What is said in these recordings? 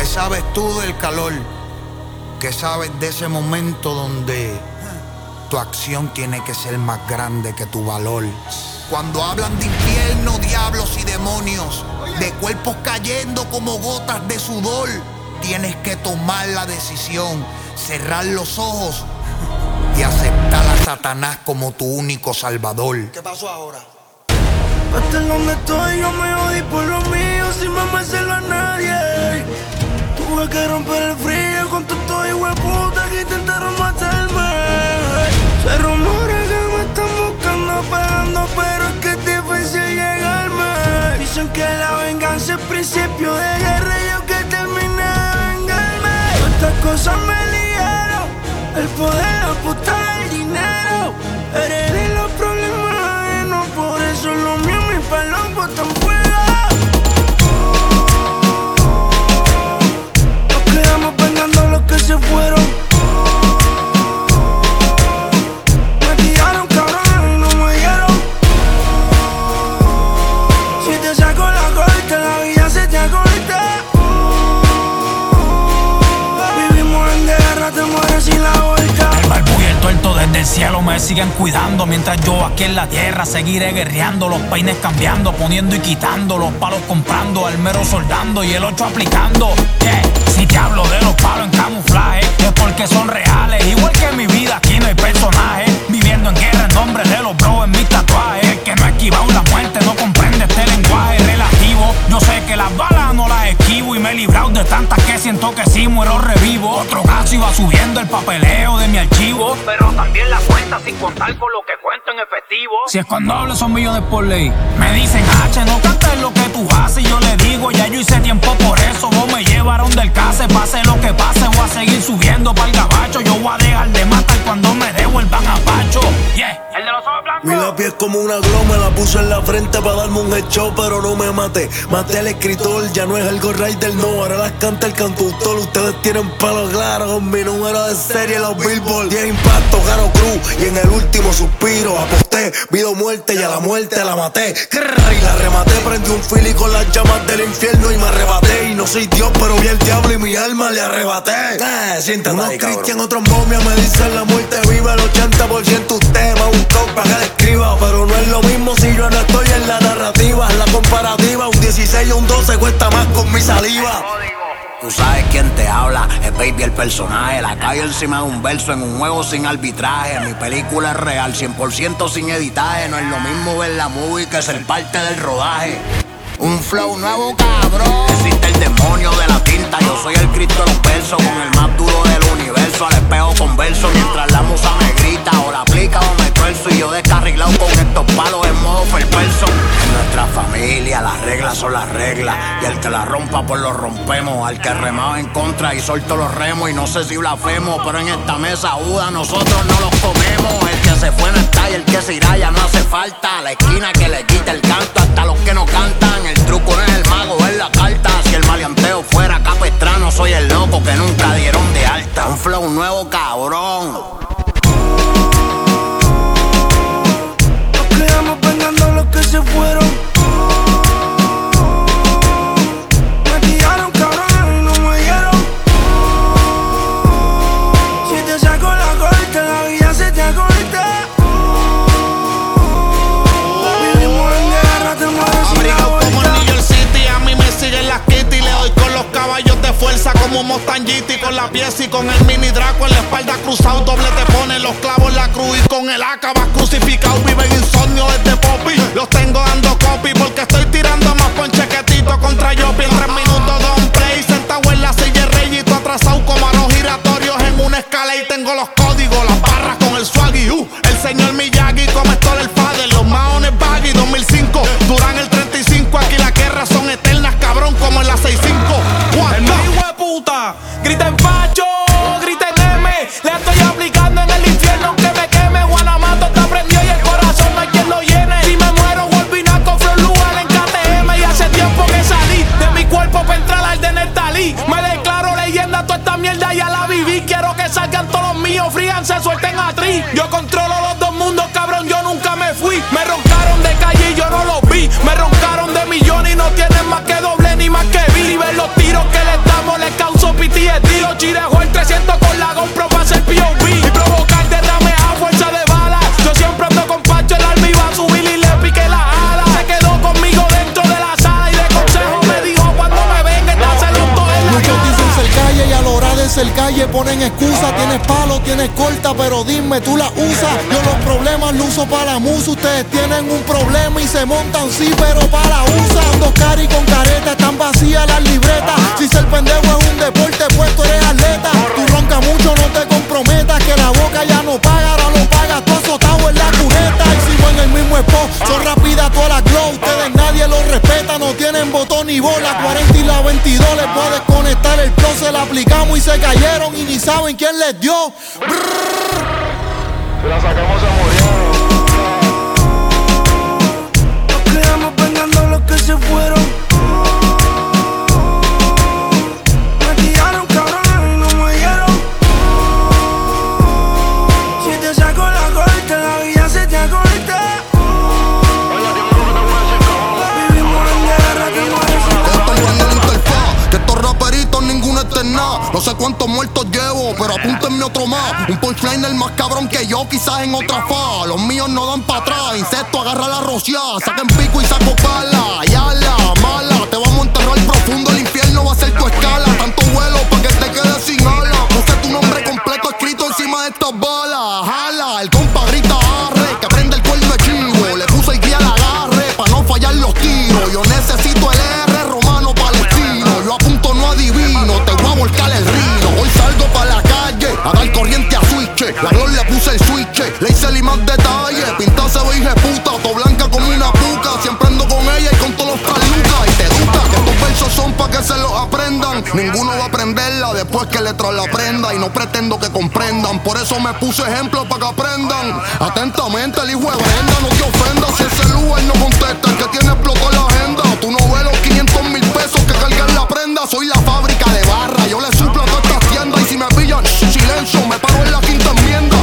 ¿Qué sabes tú del calor? ¿Qué sabes de ese momento donde tu acción tiene que ser más grande que tu valor? Cuando hablan de infierno, diablos y demonios, de cuerpos cayendo como gotas de sudor, tienes que tomar la decisión, cerrar los ojos y aceptar a Satanás como tu único salvador. ¿Qué pasó ahora? Hasta donde estoy yo me jodí por lo mío sin mamárselo a nadie. Tuve que romper el frío con todos hijueputas que intentaron matarme. Se rumora que me están buscando, pegando, pero es que es difícil llegarme. Dicen que la venganza es principio de guerra y yo que terminé de vengarme. Estas cosas me liaron, el poder, la puta, el dinero. Heredé los problemas ajenos, por eso lo mío, mis palos botan fuego. Nos quedamos vengando los que se fueron. Me tiraron cabrones y no me dieron. Si te saco la corte, la vida se te acorta. Vivimos en guerra, te mueres sin la vuelta. El barbudo y el tuerto desde el cielo me siguen cuidando, mientras yo aquí en la tierra seguiré guerreando. Los peines cambiando, poniendo y quitando, los palos comprando, al mero soldando y el 8 aplicando. Si te hablo de los palos en camuflaje, es porque son reales. Igual que en mi vida, aquí no hay personajes. Viviendo en guerra en nombre de los bros en mis tatuajes. El que no ha esquivado la muerte no comprende este lenguaje relativo. Yo sé que las balas no las esquivo y me he librado de tantas que siento que si muero revivo. Otro caso iba subiendo el papeleo de mi archivo, pero también la cuenta sin contar con lo que cuento en efectivo. Si es cuando hablo son millones por ley. Me dicen H, no cantes lo que tú haces. Y yo le digo, ya yo hice tiempo por eso. Vos me llevaron del case, pase lo que pase. Voy a seguir subiendo pa'l gabacho. Yo voy a dejar de matar cuando me devuelvan a Pacho. El de los ojos blancos. Mi lápiz es como una glow, me la puse en la frente para darme un headshot, pero no me maté. Maté al escritor, ya no es el Ghost Rider, no, ahora las canta el cantautor. Ustedes tienen pelo claro con mi número de serie, los Billboard. 10 impactos, Caro Cruz, y en el último suspiro aposté, vida o muerte, y a la muerte la maté. Y la rematé, prendí un fili con las llamas del infierno y me arrebaté. Y no soy Dios, pero vi el diablo y mi alma le arrebaté. Siéntate unos ahí, Cristian, otros momias me dicen la muerte viva. El 80% usted me buscó para que le escriba, pero no es lo mismo si yo no estoy en la narrativa. La comparativa, un 16 y un 12 cuesta más con mi saliva. Tú sabes quién te habla, es Baby el personaje. La calle encima de un verso en un juego sin arbitraje. Mi película es real, 100% sin editaje. No es lo mismo ver la movie que ser parte del rodaje. Un flow nuevo, cabrón. Existe el demonio de la tinta. Yo soy el Cristo de los versos, con el más duro del universo. Al espejo converso mientras la musa me grita. O la aplica o me tuerzo. Y yo descarrilado con estos palos en modo perverso. En nuestra familia las reglas son las reglas. Y el que la rompa pues lo rompemos. Al que remaba en contra y solto los remos. Y no sé si blasfemo, pero en esta mesa aguda nosotros no los comemos. El que se fue no está y el que se irá ya no hace falta. La esquina que le quita el canto hasta los que no cantan. El truco no es el mago, es la carta. Si el maleanteo fuera capestrano, soy el loco que nunca dieron de alta. Un flow nuevo, cabrón. Nos quedamos vengando los que se fueron. Me tiraron cabrones y no me dieron. Si te saco la corte, la vida se te acorta. Vivimos en guerra, te mueres sin la vuelta. Como en New York City, a mí me siguen las kitty. Le doy con los caballos de fuerza como un Mustang GT. Con la pieza y con el mini Draco en la espalda cruzado. Doble te pone los clavos en la cruz y con el AK vas crucificado. Viven insomnio desde Poppy. Los tengo dando copy porque estoy tirando más ponche que Tito contra Yopi. En 3 minutos don play, sentado en la silla reyito atrasado como aros giratorios en una escala. Y tengo los códigos, las barras con el swaggy. El señor Miyagi como esto del padre. Los maones baggy 2005, Durán el 35. Aquí las guerras son eternas, cabrón, como en la 65. El hijo de puta, grita en Pacho, grita en M. Le estoy aplicando en el infierno que me queme. Guanamato está prendido y el corazón no hay quien lo llene. Si me muero, volví a con Flor Lugar. calle ponen excusa. Tienes palo, tienes corta, pero dime, tú la usas. Yo los problemas los uso para la musa. Ustedes tienen un problema y se montan, sí, pero para la usa. Dos cari con careta, están vacías las libretas. Si ser pendejo es un deporte, pues tú eres atleta. Tú roncas mucho, no te comprometas, que la boca ya no paga, ahora lo pagas tú azotado en la cuneta. Y sigo en el mismo spot, son rápidas todas las glow. Ustedes nadie los respeta, no tienen botón ni bola. 40 y la 22 les puedo desconectar el pro. Se la aplicamos y se cayeron y ni saben quién les dio. Si la sacamos se murieron. Nos quedamos vengando los que se fueron. Me tiraron cabrones y no me dieron. Si te saco la corte, la vida se te acorta. Vivimos en guerra, te mueres. Que estos raperitos ninguno es nada. No sé cuántos muertos llevo, pero apúntenme otro más. Un punchliner más cabrón que yo, quizás en otra fa. Los míos no dan pa' atrás. Insecto, agarra la rociada. Saquen pico y saco pala. Ya la mala, te vamos a enterrar profundo. El infierno va a ser tu escala. Tanto vuelo pa' que te quedes sin ala. Puse tu nombre completo escrito encima de estas balas. Jala, el compa grita arre, que prende el cuerno de chivo. Le puse el guía al agarre, pa' no fallar los tiros. Yo necesito el R romano palestino. Yo apunto, no adivino, te voy a volcar el rino. Hoy salgo pa' la calle, a dar corriente a switch. La Glor le puse el switch, le hice el más detalle. Pintada se ve hija puta, to blanca como una puca. Siempre ando con ella y con todos los calucas. Y te gusta que estos versos son pa' que se los aprendan. Ninguno va a aprenderla después que le trae la prenda. Y no pretendo que comprendan, por eso me puse ejemplo pa' que aprendan. Atentamente el hijo de Brenda, no te ofendas. Si el celular no contesta, el que tiene explotó la agenda. Tú no ves los 500,000 pesos que cargan la prenda. Soy la fábrica de barra, yo le suplo a todas estas tiendas. Y si me pillan, silencio, me paro en la quinta enmienda.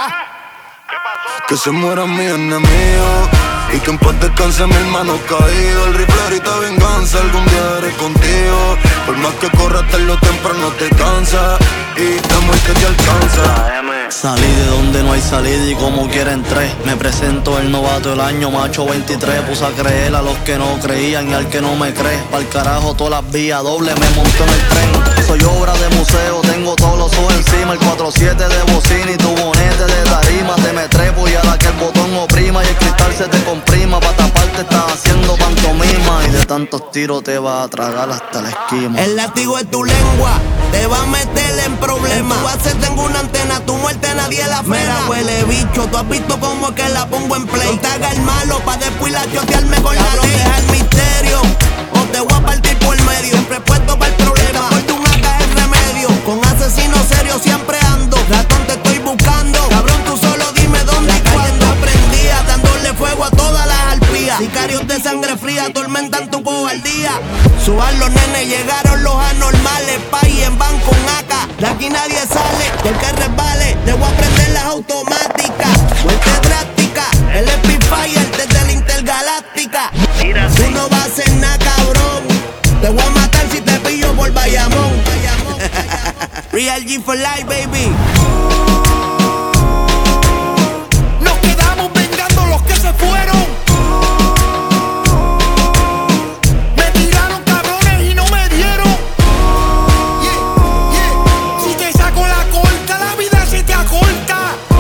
Que se mueran mis enemigos y que en paz descanse mi hermano caído. El rifle ahorita venganza, algún día haré contigo. Por más que corras tarde o temprano te cansa y te muerte te alcanza. Salí de donde no hay salida y como quiera entré. Me presento el novato del año, macho 23. Puse a creer a los que no creían y al que no me cree. Pa'l carajo todas las vías, doble me monto en el tren. Soy obra de museo, tengo todos los ojos encima. El 4-7 de bocina y tu bonete de tarima. Te me trepo y a la que el botón oprima y el cristal se te comprima. Pa' taparte estás haciendo pantomima y de tantos tiros te va a tragar hasta la esquina. El látigo es tu lengua, te va a meter en problemas. Tu base tengo una antena, tu muerte nadie la frena. Mira, huele bicho, tú has visto cómo es que la pongo en play. No te hagas el malo pa' después la chotearme con la ley. Deja el misterio, o te voy a partir por medio. Siempre puesto para el problema, por un AK es remedio. Con asesinos serios siempre ando, ratón te estoy buscando. Cabrón, tú solo dime dónde y cuándo. Aprendía dándole fuego a todas las arpías. Sicarios de sangre fría atormentan tu cobardía. Suban los nenes, llegaron los anormales. Pay en van con AK, de aquí nadie sale. Del que resbale, te voy a prender las automáticas. Muerte drástica, el Spitfire desde la intergaláctica. Tú no vas a hacer nada, cabrón. Te voy a matar si te pillo por Bayamón. Real G for life, baby. Nos quedamos vengando los que se fueron. Me tiraron cabrones y no me dieron. Si te saco la corta, la vida se te acorta.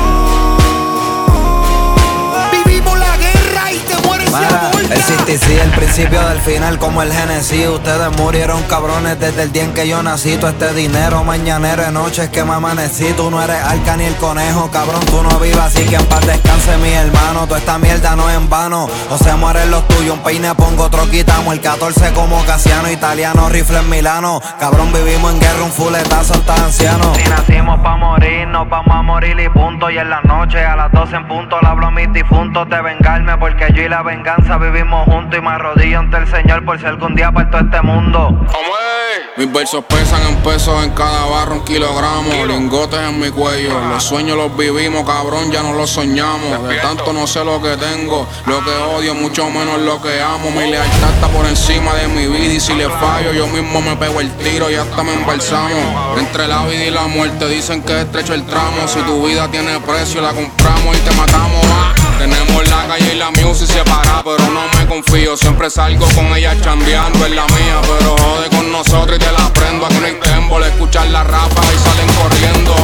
Vivimos la guerra y te mueres y aborta. El CTC, el principio del final como el Genesis. Ustedes murieron cabrones desde el día en que yo nací. Todo este dinero mañanero de noches que me amanecí. Tú no eres Arca ni el conejo, cabrón, tú no vivas así. Que en paz descanse mi hermano. Toda esta mierda no es en vano. O se mueren los tuyos, un peine pongo, otro quitamos. El 14 como Casiano, italiano, rifle en Milano. Cabrón, vivimos en guerra, un fuletazo hasta anciano. Si nacimos pa' morir, nos vamos a morir y punto. Y en la noche a las 12 en punto le hablo a mis difuntos de vengarme. Porque yo y la venganza vivimos juntos. Y me arrodillo ante el Señor por si algún día parto este mundo. Mis versos pesan en pesos, en cada barro un kilogramo. Lingotes en mi cuello, los sueños los vivimos, cabrón, ya no los soñamos. De tanto no sé lo que tengo, lo que odio, mucho menos lo que amo. Mi lealtad está por encima de mi vida y si le fallo yo mismo me pego el tiro y hasta me embalsamo. Entre la vida y la muerte dicen que es estrecho el tramo. Si tu vida tiene precio la compramos y te matamos. Tenemos la calle y la music separada, pero no me confío. Siempre salgo con ella chambeando en la mía, pero jode con nosotros y te la prendo. Aquí no hay tembo, al escuchar la ráfaga y salen corriendo.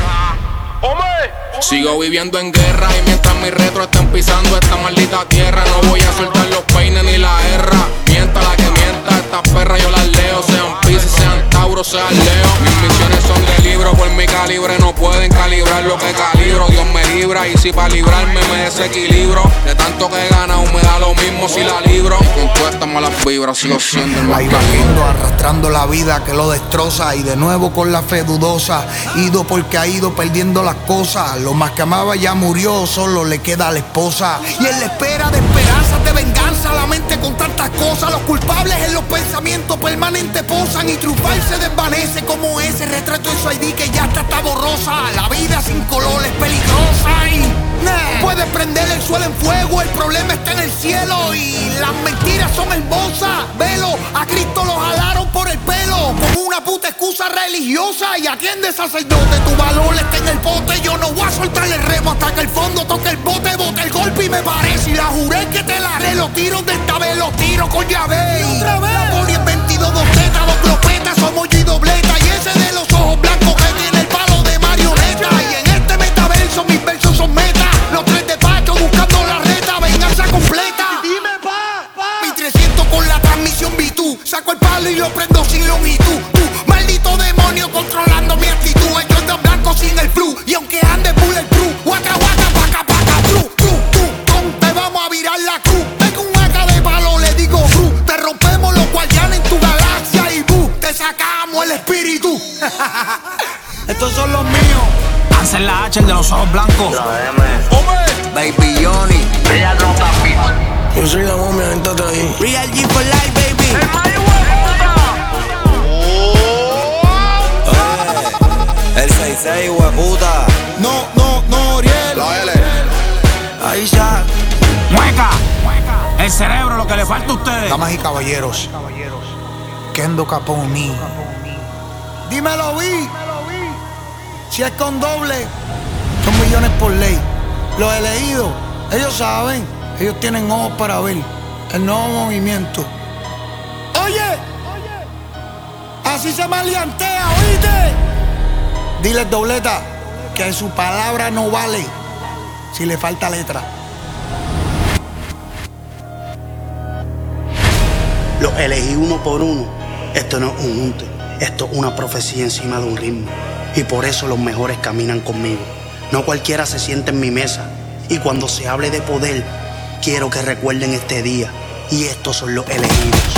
Sigo viviendo en guerra y mientras mis retros estén pisando esta maldita tierra, no voy a soltar los peines ni la herra. Mienta la que mienta, estas perras yo las leo. Sean Piscis, sean Tauro, sean Leo. Mis misiones son de libro, por mi calibre no pueden calibrar lo que calibro. Dios me libra y si para librarme me desequilibro. De tanto que he ganado me da lo mismo si la libro. Con todas estas malas vibras sigo siendo el más ahí bajando, arrastrando la vida que lo destroza. Y de nuevo con la fe dudosa, ido porque ha ido perdiendo las cosas. Lo más que amaba ya murió, solo le queda a la esposa. Y en la espera de esperanzas de venganza, la mente con tantas cosas. Los culpables en los pensamientos permanentes posan y triunfar se desvanece como ese retrato en su ID que ya está borrosa. La vida sin color es peligrosa y puedes prender el suelo en fuego, el problema está en el cielo y las mentiras son hermosas. Velo, a Cristo lo jalaron por el pelo como una puta excusa religiosa. Y atiende, sacerdote, tu valor está en el bote. Yo no voy a soltar el remo hasta que el fondo toque el bote. Bote el golpe y me parece y la juré que te la haré. Los tiros de esta vez, los tiros con llave. Y otra vez la poli en 22, 2 tetas, 2 clopetas. Somos y dobleta y ese de los ojos blancos que tiene el palo de marioneta. Y en este metaverso mis versos son meta. Los 3 de Pacho buscando la reta, venganza completa. Dime mi 300 con la transmisión V2. Saco el palo y lo prendo sin longitud. Maldito demonio controlando mi actitud. El Jordan blanco sin el flu. Y aunque ande bulletproof, waka waka paca paca tru. Te vamos a virar la cruz. Tengo un AK de palo, le digo cruz. Te rompemos los guardianes en tu galaxia y te sacamos el espíritu. Estos son los míos. Hansel la H, el de los ojos blancos. Baby Johnny. Real no papi. Yo soy la momia, véntate ahí. Real G for life, baby. El 6-6, hueputa. No, Oriel. La L. Ahí ya. Mueca. El cerebro, lo que le falta a ustedes. Damas y caballeros, Kendo Caponi. Dímelo, vi. Si es con doble, son millones por ley. Los elegidos, ellos saben. Ellos tienen ojos para ver el nuevo movimiento. Oye, así se maleantea, ¿oíste? Dile, dobleta, que su palabra no vale si le falta letra. Los elegí uno por uno. Esto no es un junte, esto es una profecía encima de un ritmo. Y por eso los mejores caminan conmigo. No cualquiera se sienta en mi mesa. Y cuando se hable de poder, quiero que recuerden este día. Y estos son los elegidos.